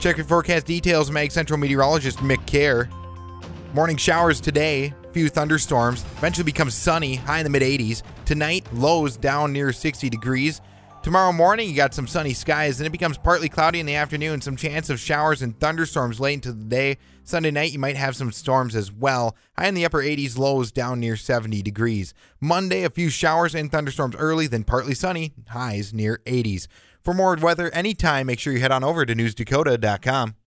Check your forecast details, Mag Central meteorologist Mick Kerr. Morning showers today, few thunderstorms, eventually becomes sunny, high in the mid-80s. Tonight, lows down near 60 degrees. Tomorrow morning, you got some sunny skies, and it becomes partly cloudy in the afternoon. Some chance of showers and thunderstorms late into the day. Sunday night, you might have some storms as well. High in the upper 80s, lows down near 70 degrees. Monday, a few showers and thunderstorms early, then partly sunny, highs near 80s. For more weather anytime, make sure you head on over to newsdakota.com.